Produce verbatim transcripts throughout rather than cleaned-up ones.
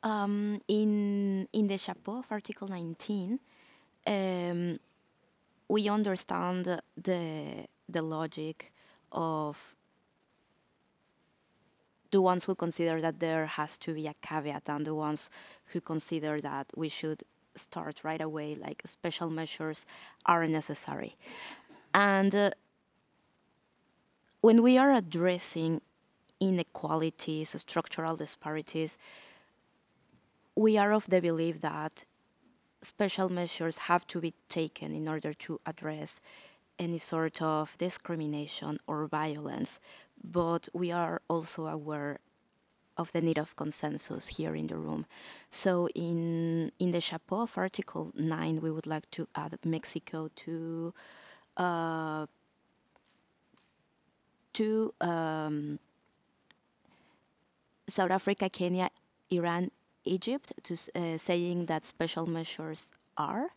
Um, in in the chapeau of Article nineteen, um, we understand the the logic of the ones who consider that there has to be a caveat and the ones who consider that we should start right away, like special measures are necessary. And uh, when we are addressing inequalities, structural disparities, we are of the belief that special measures have to be taken in order to address any sort of discrimination or violence. But we are also aware of the need of consensus here in the room. So in in the chapeau of Article nine, we would like to add Mexico to uh, to um, South Africa, Kenya, Iran, Egypt, to uh, saying that special measures are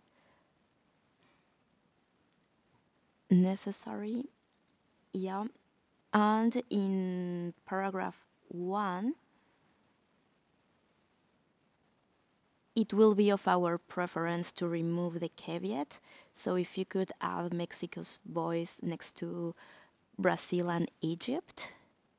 necessary. Yeah, and in paragraph one, it will be of our preference to remove the caveat. So if you could add Mexico's voice next to Brazil and Egypt.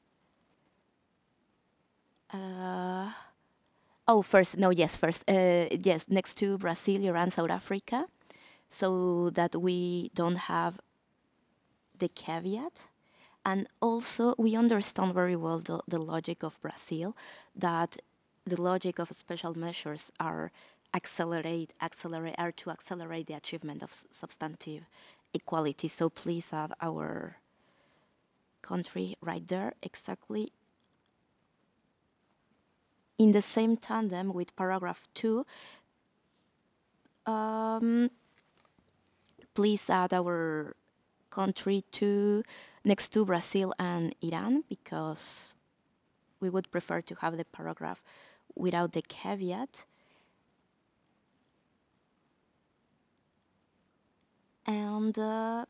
Uh, oh, first, no, yes, first, uh, yes, next to Brazil, Iran, South Africa, so that we don't have the caveat. And also, we understand very well the, the logic of Brazil, that the logic of special measures are accelerate, accelerate, are to accelerate the achievement of substantive equality. So please add our country right there, exactly in the same tandem with paragraph two. Um, please add our country to next to Brazil and Iran because we would prefer to have the paragraph without the caveat. And uh,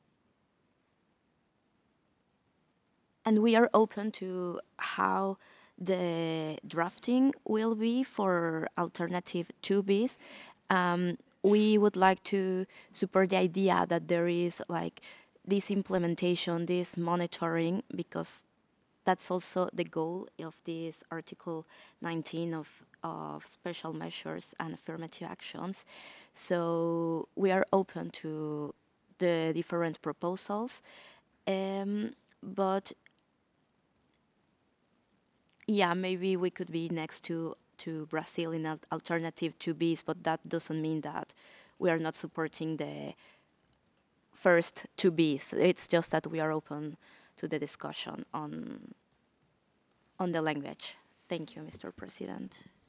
and we are open to how the drafting will be for alternative two Bs. Um, we would like to support the idea that there is like this implementation, this monitoring, because that's also the goal of this Article nineteen of, of special measures and affirmative actions. So we are open to the different proposals. Um, but yeah, maybe we could be next to to Brazil in al alternative to Bs, but that doesn't mean that we are not supporting the first two Bs. It's just that we are open to the discussion on on the language. Thank you, Mister President.